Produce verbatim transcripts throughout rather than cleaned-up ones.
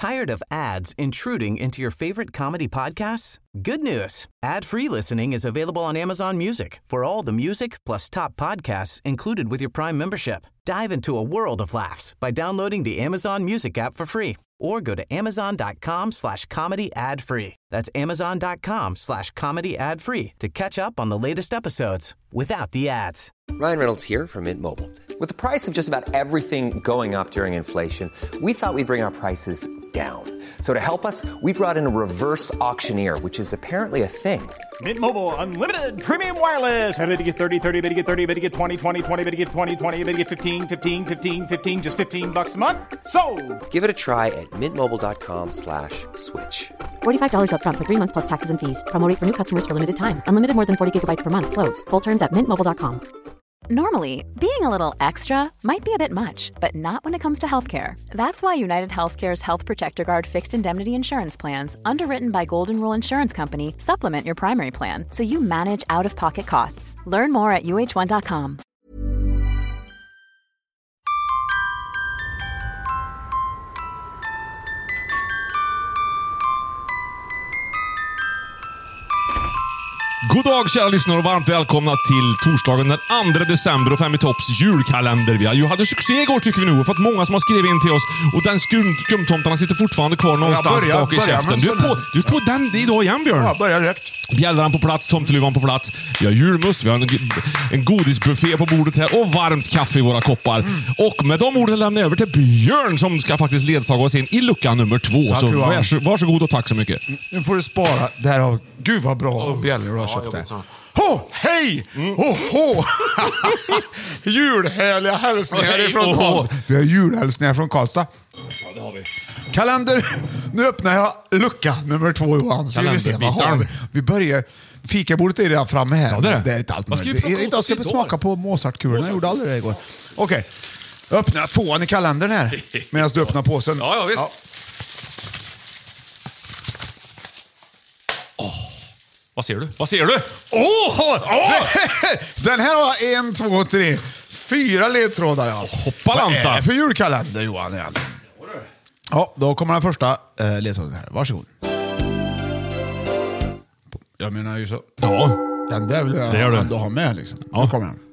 Tired of ads intruding into your favorite comedy podcasts? Good news. Ad-free listening is available on Amazon Music for all the music plus top podcasts included with your Prime membership. Dive into a world of laughs by downloading the Amazon Music app for free or go to amazon.com slash comedy ad free. That's amazon.com slash comedy ad free to catch up on the latest episodes without the ads. Ryan Reynolds here from Mint Mobile. With the price of just about everything going up during inflation, we thought we'd bring our prices down. So to help us, we brought in a reverse auctioneer, which is apparently a thing. Mint Mobile Unlimited Premium Wireless. How to get thirty, thirty, how to get thirty, how to get twenty, twenty, twenty, how to get twenty, twenty, how to get fifteen, fifteen, fifteen, fifteen, just fifteen bucks a month? Sold! Give it a try at mintmobile.com slash switch. forty-five dollars up front for three months plus taxes and fees. Promo rate for new customers for limited time. Unlimited more than forty gigabytes per month. Slows full terms at mint mobile dot com. Normally, being a little extra might be a bit much, but not when it comes to healthcare. That's why United Healthcare's Health Protector Guard fixed indemnity insurance plans, underwritten by Golden Rule Insurance Company, supplement your primary plan so you manage out-of-pocket costs. Learn more at u h one dot com. God dag kära lyssnare och varmt välkomna till torsdagen den andra december och Fem i Topps julkalender. Vi har ju hade succé igår tycker vi nog och fått många som har skrivit in till oss och den skum, skumtomtarna sitter fortfarande kvar någonstans börjar, bak i käften. Du är, på, du är på den idag igen Björn. Ja, börjar direkt. Bjällran på plats, tomteluvan på plats. Vi har julmust, vi har en, en godisbuffé på bordet här och varmt kaffe i våra koppar. Mm. Och med de orden lämnar jag över till Björn som ska faktiskt ledsaga oss in i lucka nummer två. Tack, så vars, varsågod och tack så mycket. Nu får du spara. Det här har, gud vad bra oh. bjällor du har köpt det. Ho, hej! Mm. Oh, ho. Julhärliga hälsningar oh, ifrån oh, Karlstad. Vi har julhälsningar från Karlstad. Ja, det har vi. Kalender. Nu öppnar jag lucka nummer två, Johan. Så vi, se, vad har vi? vi börjar... Fikabordet är redan framme här. Ja, det är det. är inte allt. Vad ska vi det, idag ska vi smaka på Mozartkulorna. Jag gjorde aldrig det igår. Okej. Okay. Öppna tvåan i kalendern här. Medan du öppnar påsen. Ja, ja, visst. Ja. Vad ser du? Vad ser du? Åh! Oh, oh! Den här har en, två, tre, fyra ledtrådar. Ja. Hoppalanta. Vad är det för julkalender, Johan? Ja, då kommer den första eh, ledtråden här. Varsågod. Jag menar ju så. Ja. Den där vill jag det ändå ha med liksom. Ja. Nu kommer den.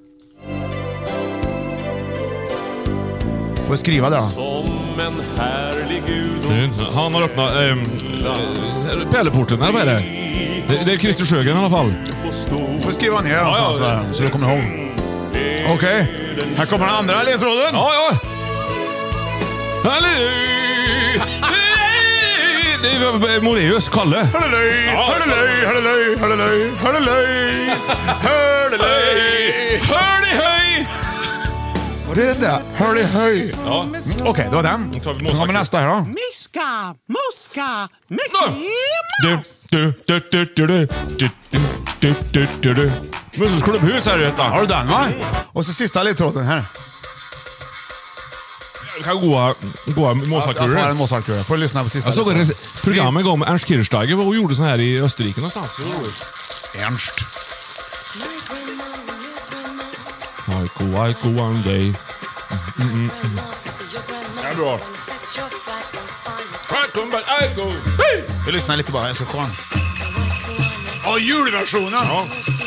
Får jag skriva där då? Som en härlig gud. Han har öppnat äh, äh, pärleporten, eller vad är det? Det, det är Christer Sjögren i alla fall. Får skriva ner ja, ja, så, så du kommer ihåg. Okej, okay. Här kommer den andra ledtråden. Ja, ja. Hallå! Det är Moreus, Kalle. Hördelöj, hördelöj, hördelöj, hördelöj, hördelöj, hördelöj, hördelöj. Det är den där, hördelöj. Ja. Mm, Okej, okay, det var den. Så kommer nästa här då. Miska, muska, Mickey Mouse. Du, du, du, du, du, du, du, du, du, du. Mussels klubbhus här, detta. Har du den, va? Och så sista ledtråden här. Du kan gå gå Mozartkulor. Jag tar en Mozartkulor. Får du lyssna på sista. Jag såg ett program en gång med Ernst Kirchsteiger och gjorde sån här i Österrike någonstans. Ernst. I go, I go one day. Mm, mm, mm. Ja, bra. I go. Hey! Vi lyssnar lite bara, jag ska komma. Åh, julversionen! Ja.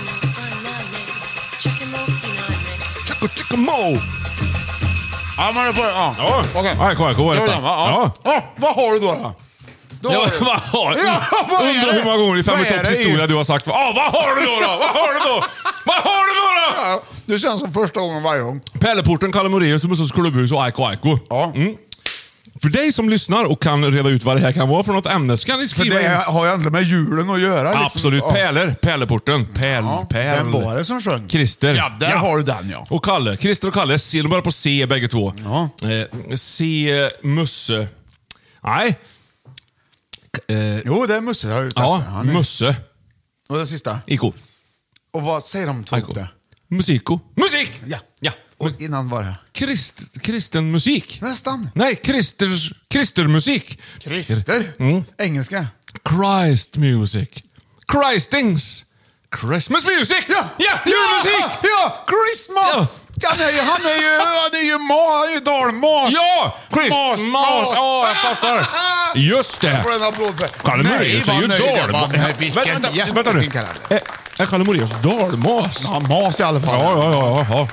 Chico, chico, mo! Ja, men det får... Ja, ja. Okej. Okay. Ja, kolla, kolla. Ja. Ja, vad har du då? då? då ja, vad har du? Ja, undrar hur många gånger i Fem i Topps historia du har sagt ja, vad har du då då? Vad har du då? Vad har du då då? Ja, det känns som första gången varje gång. Pärleporten, Kalle Moreus, Mussels klubbhus och Aiko Aiko. Ja. Mm. För dig som lyssnar och kan reda ut vad det här kan vara för något ämne så kan ni skriva. För det in. Har ju ändå med julen att göra. Liksom. Absolut, ja. Pärler, Pärleporten. Pärl, ja, pärl. Vem var det som sjöng? Christer. Ja, där ja. har du den, ja. Och Kalle. Christer och Kalle, de börjar på C bägge två. Ja. Eh, C, Musse. Nej. Eh, jo, det är Musse. Jag har ja, är... Musse. Och det sista? Iko. Och vad säger de två där? Musiko. Musik! Ja. Ja. Och innan var det? Krist, kristen musik. Nästan. Nej, kristers, kristermusik. Krister? Mm. Engelska? Christ music. Christings. Christmas music! Ja! Ja! Julmusik! Ja! ja! Christmas! Ja. Han är ju, han är ju, han är ju, ma, han är ju dalmas. Ja! Chris! Mas, Mas! mas. Ja, jag fattar. Just det. Får en applåd för. Kalle Moraeus är ju dalmas. Vilken jättefin kalender. Är Kalle Moraeus dalmas? Ja, mas i alla fall. Ja, ja, ja. ja.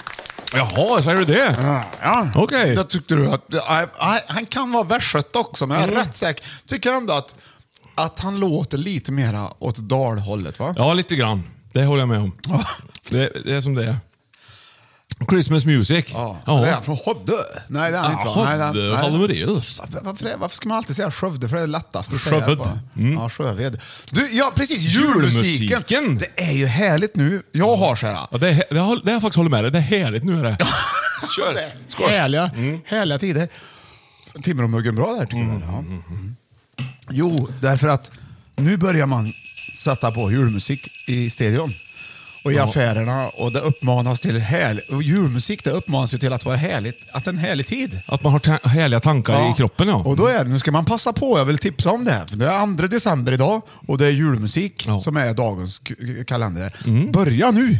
Jaha, säger du det? Ja, ja. Okej. Okay. Då tyckte du att... Äh, han kan vara västgöt också, men jag är mm. rätt säker. Tycker ändå att, att han låter lite mera åt dalhållet, va? Ja, lite grann. Det håller jag med om. det, det är som det är. Christmas music. Ja, ja. Det är från Skövde. Nej, det är han ja, inte. Skövde, Kalle Moraeus. Varför, varför ska man alltid säga Skövde? För det är lättast att Sköved. säga. Mm. Ja, Sjöved. Du, ja, precis. Julmusiken. Julmusiken. Det är ju härligt nu. Jag har så här. Ja, det, är, det, har, det har jag faktiskt hållit med dig. Det är härligt nu. Är det. Kör. Det är härliga, mm. härliga tider. Timmer och muggen bra där, tycker mm. jag. Ja. Mm. Jo, därför att nu börjar man sätta på julmusik i stereon. Och i ja. affärerna, och det uppmanas till härlig, och julmusik, det uppmanas ju till att vara härligt, att en härlig tid. Att man har ta- härliga tankar ja. i kroppen, ja. Och då är det, nu ska man passa på, jag vill tipsa om det här. För det är andra december idag, och det är julmusik ja. som är dagens k- kalender. Mm. Börja nu!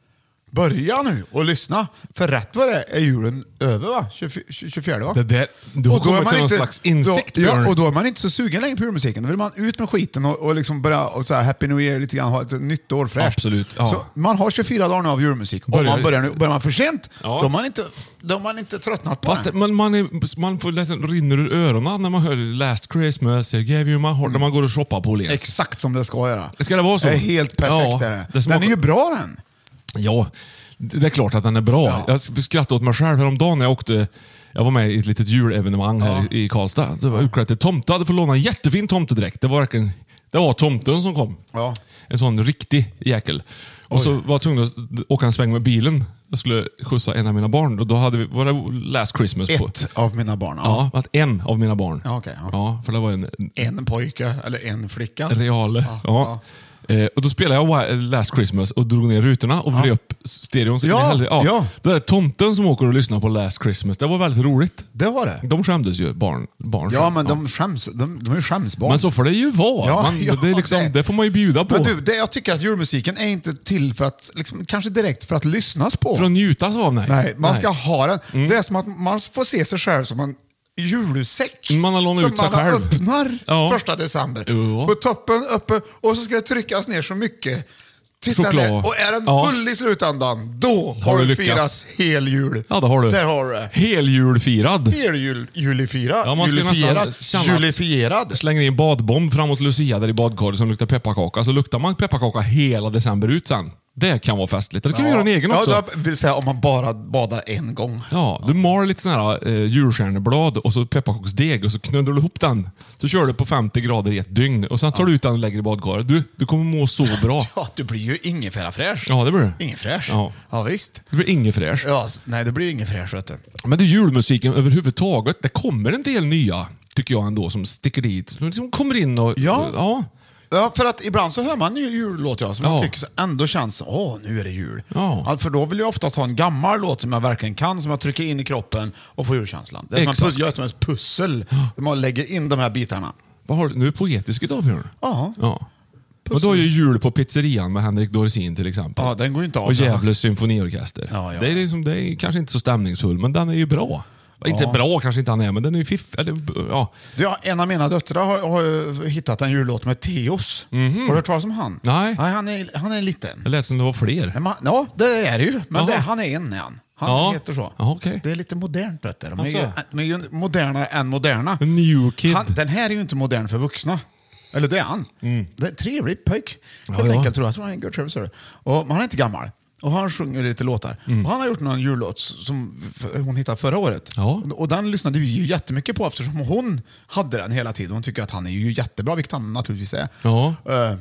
Börja nu och lyssna. För rätt vad det är julen över, va? tjugofjärde, va? Det där, du har kommit till någon inte, slags insikt. Då, ja, och då är man inte så sugen längre på julmusiken. Då vill man ut med skiten och, och liksom börja och så här, Happy New Year lite grann, ha ett nytt år fräscht. Absolut, ja. Så man har tjugofyra dagar nu av julmusik. Om man börjar nu, börjar man för sent, ja. då har man inte, då har man inte tröttnat på Fast det. Man, man, är, man får lätt rinner ur öronen när man hör Last Christmas, I gave you my heart, mm. när man går och shoppar på Åhléns. Exakt som det ska göra. Ska det vara så? Det är helt perfekt. Ja, det. Det den är ju bra, den. Ja, det är klart att den är bra. Ja. Jag skrattade åt mig själv häromdagen när jag åkte. Jag var med i ett litet julevenemang här ja. i Karlstad. Det var utklädd till tomte. Jag hade fått låna en jättefin tomtedräkt. Det var verkligen, det var tomten som kom. Ja. En sån riktig jäkel. Och Oj. så var jag tvungen att åka en sväng med bilen. Jag skulle skjutsa en av mina barn. Och då hade vi, var det Last Christmas. Ett på. av mina barn? Ja, ja en av mina barn. Ja, okay, ja. ja, för det var en... En pojke eller en flicka? Reale, ja. ja. ja. Eh, och då spelade jag Last Christmas och drog ner rutorna och ja. vred upp stereon. Ja, ja. ja. Då är det tomten som åker och lyssnar på Last Christmas. Det var väldigt roligt. Det var det. De skämdes ju, barn. barn ja, men de skäms, de, de är skämsbarn. Men så får det ju vara. Ja, Man, ja, det, är liksom, det. det får man ju bjuda på. Men du, det, jag tycker att julmusiken är inte till för att, liksom, kanske direkt för att lyssnas på. För att njutas av, nej. Nej, man nej. ska ha den. Mm. Det är som att man får se sig själv som en julsäck man har lånat ut sig man själv. öppnar ja. första december. Jo. På toppen uppe, och så ska det tryckas ner så mycket tills den är, och är den ja. full i slutändan, då har, har du lyckats. firat hel jul. Ja, det har du. Där har du det. Heljulfirad. Heljul, julifirad. Ja, man ska julifierad. Julifierad. Slänger in badbomb framåt Lucia där i badkaret som luktar pepparkaka. Så luktar man pepparkaka hela december ut sen. Det kan vara festligt. Det kan ja. vi göra en egen också. Ja, det vill säga om man bara badar en gång. Ja, du mar lite sån här eh, julstjärneblad och så pepparkaksdeg och så knuddar du ihop den. Så kör du på femtio grader i ett dygn och sen tar ja. du ut den och lägger i badkaret. Du, du kommer må så bra. Ja, du blir ju ingefärafräsch. Ja, det blir det. Ingefräsch. Ja. Ja, visst. Det blir ingefräsch. Ja, nej, det blir ingefräsch, vet du. Men det är julmusiken överhuvudtaget. Det kommer en del nya, tycker jag ändå, som sticker dit. Som liksom kommer in och... Ja. ja. Ja, för att ibland så hör man en jullåt ja, som ja. man tycker ändå känns, åh, nu är det jul. Ja. Ja, för då vill jag oftast ha en gammal låt som jag verkligen kan, som jag trycker in i kroppen och får julkänslan. Det är som en, puss, som ett pussel, där man lägger in de här bitarna. Vad har du? Nu är poetisk idag, Björn. Ja. ja. Och då är ju jul på pizzerian med Henrik Dorsin till exempel. Ja, den går ju inte av. Och Gävles symfoniorkester. Ja, ja. Det är liksom, det är kanske inte så stämningsfull, men den är ju bra. Ja. Inte bra kanske inte han är, men den är ju fiff. Eller, ja. Ja, en av mina döttrar har, har hittat en jullåt med Theos. Mm-hmm. Har du hört talas om han? Nej. Nej, han är, han är liten. Det lät som det var fler. Men, ja, det är det ju. Men det, han är en igen. Han ja. heter så. Ja, okay. Det är lite modernt, vet du. De är, ju, de är ju moderna än moderna. A new kid. Han, den här är ju inte modern för vuxna. Eller det är han. Mm. Det är en trevlig pojk. Helt ja, enkelt ja. tror jag. Jag tror han är en good service. Och han är inte gammal. Och han sjunger lite låtar. Mm. Och han har gjort någon jullåt som hon hittade förra året. Ja. Och den lyssnade vi ju jättemycket på eftersom hon hade den hela tiden. Hon tycker att han är ju jättebra, vilket han naturligtvis är. Ja. Uh,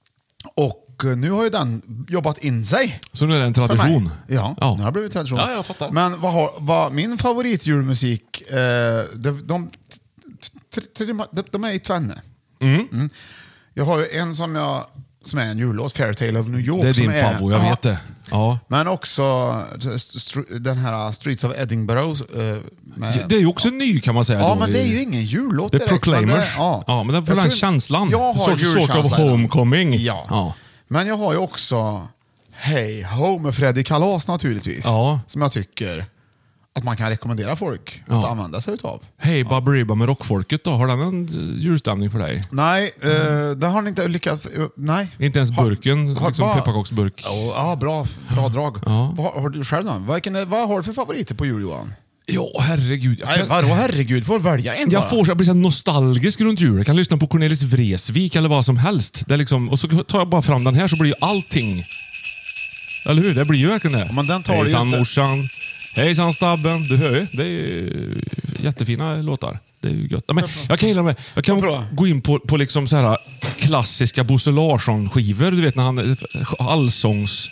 och nu har ju den jobbat in sig. Så nu är det en tradition? Ja, ja, nu har det blivit tradition. Ja, jag fattar. Men vad har, vad, min favoritjulmusik, uh, de, de, de, de är i tvenne. Mm. Mm. Jag har ju en som jag... som är en jullåt, Fairytale of New York. Det är din är, favorit, jag vet det. Ja. Men också den här Streets of Edinburgh. Med, det är ju också ja. ny kan man säga. Ja, då. men det är ju ingen jullåt. Det är Proclaimers. Men det, ja. ja, men den får den känslan. Jag har sort, sort of homecoming. Ja. ja. Men jag har ju också Hey Ho med Freddy Kalas naturligtvis. Ja. Som jag tycker att man kan rekommendera folk Ja. att använda sig utav. Hej Baberiba med rockfolket då. Har den en julstämning för dig? Nej, uh, det har ni inte lyckats... Uh, nej. Inte ens burken, har, liksom bara- pepparkaksburk. Ja, ja, bra, bra drag. Ja. Vad har du själv då? Vilken är, vad har du för favoriter på jul, Johan? Ja, herregud. Jag, Nej, kan, vadå herregud? Får välja en jag bara. får så jag blir så här nostalgisk runt jul. Jag kan lyssna på Cornelis Vreeswijk eller vad som helst. Det är liksom, och så tar jag bara fram den här så blir ju allting... Eller hur? Det blir ju verkligen det. Men den tar du ju Hejsan inte. morsan. Hejsan stabben. Du hör ju. Det är ju jättefina låtar. Det är ju gött. Men jag kan gilla med. Jag kan Varför då? gå in på, på liksom så här klassiska Bosse Larsson-skivor. Du vet när han... Allsångs...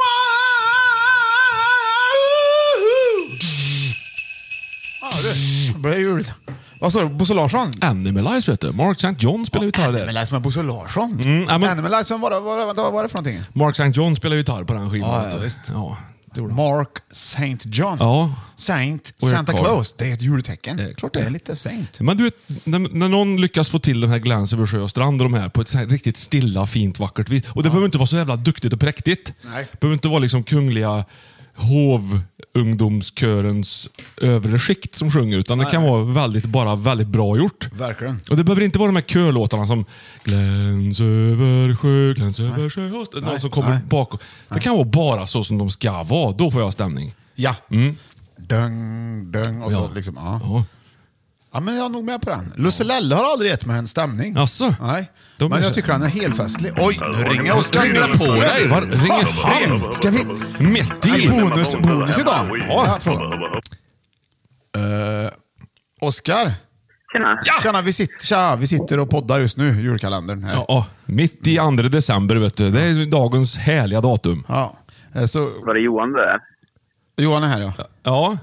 Ja, du. Börjar jul. Vad sa du? Bosse Larsson? Animalize vet du. Mark Sankt John spelar gitarr där. Animalize med Bosse Larsson? Mm, ja, men- Animalize med vad, vad, vad, vad var det för någonting? Mark Sankt John spelar gitarr på den skivan. Ja, vet ja, du. visst. Ja, det gjorde han. Mark Saint John. Ja. Saint, Och Santa Karl. Claus. Det är ett jultecken. Det är klart det det. är lite saint. Men du vet, när, när någon lyckas få till den här glans över sjö och strand och de här på ett så här riktigt stilla, fint, vackert vis. Och det behöver inte vara så jävla duktigt och präktigt. Nej. Det behöver inte vara liksom kungliga hovungdomskörens övre skikt som sjunger, utan det kan vara väldigt, bara väldigt bra gjort. Verkligen. Och det behöver inte vara de här kölåtarna som gläns över sjö, gläns över sjö, host. Någon Nej, som kommer nej. bakom. Det kan vara bara så som de ska vara. Då får jag stämning. Ja. Döng, döng och så Ja. liksom. Ja. Ja. Ja, men jag är nog med på den. Lusselelle har aldrig gett mig en stämning. Asså? Nej. De är Men jag så- tycker han är helt festlig. Oj, nu ringer Oskar. Ringer det på dig? Var, ringer han? Ska vi... Mitt i? En bonus, bonus idag? Ja. fråga. Uh, Oskar? Tjena. Ja! Tjena, vi sitter, tja, vi sitter och poddar just nu, julkalendern. Här. Ja, ja, mitt i andra december, vet du. Det är dagens härliga datum. Ja. Eh, Så, Var det Johan där? Johan är här, ja. Ja.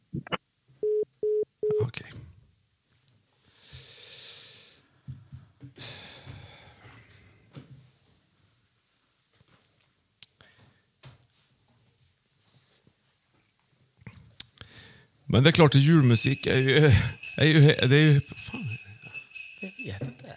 Okej. Men det är klart att julmusik är ju... Är ju, det är ju fan, Jag vet inte.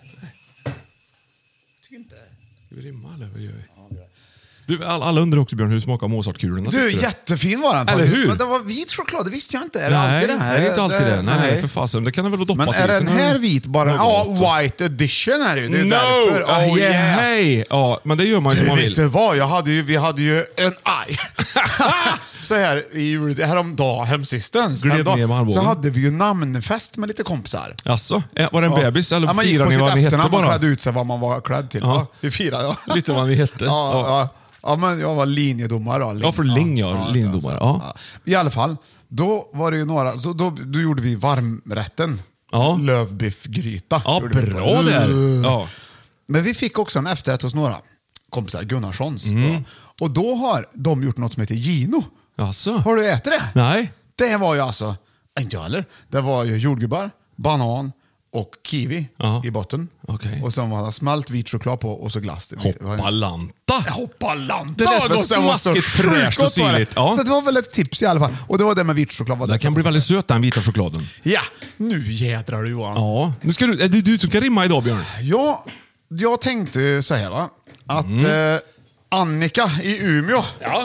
Tycker inte. ska vi rimma eller vad gör vi? Du, alla, alla undrar också, Björn, hur smakar Mozartkulorna? Du, tycker jättefin var den. Eller hur? Men det var vit choklad, det visste jag inte. Är det Nej, alltid det här? det är inte alltid det. Nej, nej, för fasen. Det kan det väl doppa Men till. är den Sen här vit bara? Ja, något. white edition är det ju. Det är No! därför. Ah, Oh, yeah, yes. hej! Ja, men det gör man ju som Du, man vet vill. du vad? Jag hade ju, vi hade ju en... Aj! Så här, i jul, häromdagen, hemsistens. Gled häromdagen, ner med armbågen. så hade vi ju namnfest med lite kompisar. Jaså? Eh, Var det en bebis eller Ja, man gick firade på ni sitt vad ni hette efternamn och bara? klädde ut sig vad man var klädd till. Ja. Ja. Vi firade, ja. Lite vad ni hette. Ja, Ja. ja. Ja, men jag var linjedomare då. Ja, för Ling, ja. Linjedomare, ja. I alla fall, då var det ju några, så då, då gjorde vi varmrätten. Ja. Lövbiffgryta. Ja, Gjorde vi. bra där. Ja. Men vi fick också en efterrätt hos några kompisar, Gunnarssons. Mm. Då. Och då har de gjort något som heter Gino. Jaså? Har du ätit det? Nej. Det var ju alltså, inte jag heller, det var ju jordgubbar, banan och kiwi Ja. i botten. Okej. Och så var det smält vit choklad på och så glass. Det var- Hoppalanta. Hoppalanta! Det lät vad väl gott det var, så smaskigt, sjukt fräscht och gott var det. syrligt. Ja. Så det var väl ett tips i alla fall. Och det var det med vit choklad. Var Det kan bli väldigt söt den vita chokladen. Ja, nu jädrar du Johan. Ja. Nu ska du, är det du som kan rimma idag, Björn? Ja, jag tänkte så här va. Att Mm. eh, Annika i Umeå Ja.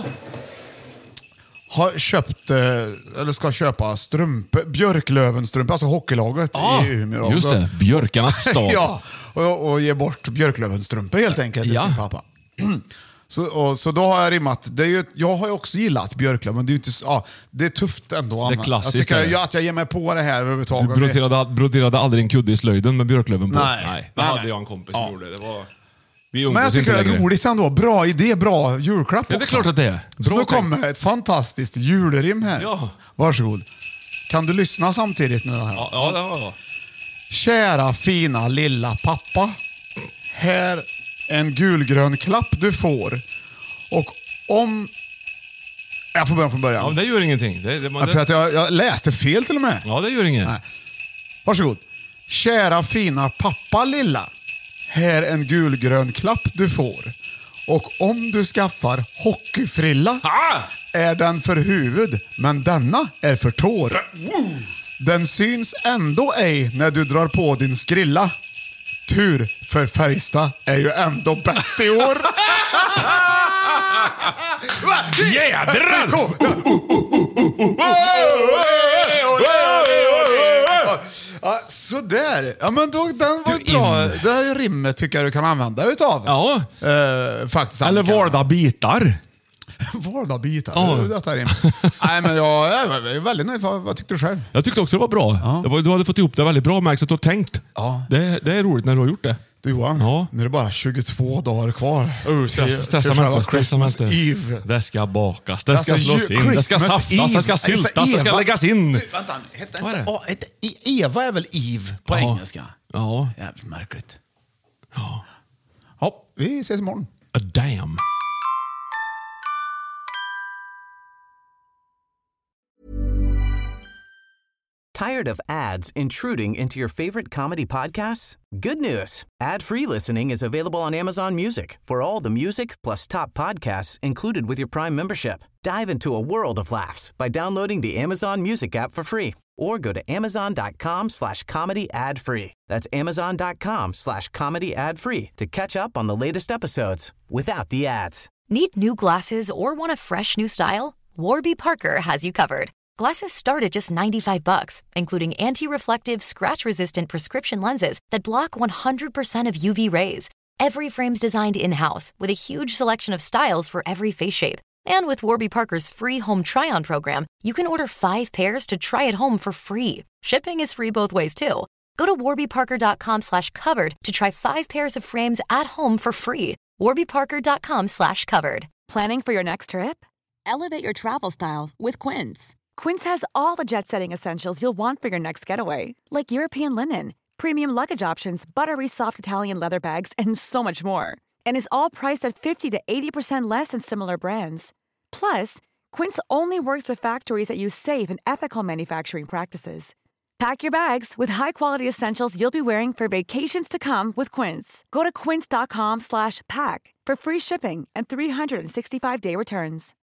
har köpt, eh, eller ska köpa strumpor, Björklövenstrumpor, alltså hockeylaget Ja, i Umeå. just det. Björkarnas stad. Ja, och, och ge bort Björklövenstrumpor helt enkelt till Ja. sin pappa. Så, och, så då har jag rimmat. Det är ju, jag har ju också gillat Björklöv, men det är ju inte så- ja, det är tufft ändå. Det är Anna. klassiskt, Jag tycker är det. jag, att jag ger mig på det här Du överhuvudtaget. broderade, broderade aldrig en kudde i slöjden med björklöven på? Nej. Nej. Det Nej, hade nej. jag en kompis Ja. som gjorde. Det var... Vi Men umgås jag tycker inte det är längre. roligt ändå. Bra idé, bra julklapp Ja, det är också. klart att det är. Så Bra nu tänkt. kommer ett fantastiskt julrim här. Ja. Varsågod. Kan du lyssna samtidigt nu då här? Ja, ja, det var... Kära fina lilla pappa. Här en gulgrön klapp du får. Och om... Jag får börja från början. Ja, men det gör ingenting. Det, det, man, Ja, för att jag, jag läste fel till och med. ja, det gör inget. Nej. Varsågod. Kära fina pappa lilla. Här en gulgrön klapp du får. Och om du skaffar hockeyfrilla Ah! är den för huvud, men denna är för tår. Den syns ändå ej när du drar på din skrilla. Tur, för Färjestad är ju ändå bäst i år. Jädrar! Ja, sådär. Ja, men då, den var Du bra. in. Det här rimmet tycker jag du kan använda utav. Ja. Eh, faktiskt. Eller Annika. valda bitar. Valda bitar. Ja. Ja. Detta rim. Nej, men jag är väldigt nöjd. Vad, vad tyckte du själv? Jag tyckte också det var bra. Ja. Det var, du hade fått ihop det väldigt bra, märks att du har tänkt. Ja. Det, det är roligt när du har gjort det. Du Johan, Ja. nu är det bara tjugotvå dagar kvar. Uh, stress, till- stressa till mig inte, själva stressa mig Christmas inte. Eve. Det ska bakas, det ska Alltså, slås ju- in, det ska Christmas saftas, det ska Eve. syltas, det ska Eva- läggas in. Du, vänta, hette Vad är inte, det? oh, hette, E- Eva är väl Eve på Ja. engelska? Ja. Jävligt märkligt. Ja. Ja, vi ses imorgon. A damn. Tired of ads intruding into your favorite comedy podcasts? Good news. Ad-free listening is available on Amazon Music for all the music plus top podcasts included with your Prime membership. Dive into a world of laughs by downloading the Amazon Music app for free or go to amazon.com slash comedy ad free. That's amazon.com slash comedy ad free to catch up on the latest episodes without the ads. Need new glasses or want a fresh new style? Warby Parker has you covered. Glasses start at just ninety-five bucks, including anti-reflective, scratch-resistant prescription lenses that block one hundred percent of U V rays. Every frame's designed in-house with a huge selection of styles for every face shape. And with Warby Parker's free home try-on program, you can order five pairs to try at home for free. Shipping is free both ways, too. Go to warbyparker.com slash covered to try five pairs of frames at home for free. warbyparker.com slash covered. Planning for your next trip? Elevate your travel style with Quince. Quince has all the jet-setting essentials you'll want for your next getaway, like European linen, premium luggage options, buttery soft Italian leather bags, and so much more. And is all priced at fifty to eighty percent less than similar brands. Plus, Quince only works with factories that use safe and ethical manufacturing practices. Pack your bags with high-quality essentials you'll be wearing for vacations to come with Quince. Go to quince.com slash pack for free shipping and three sixty-five day returns.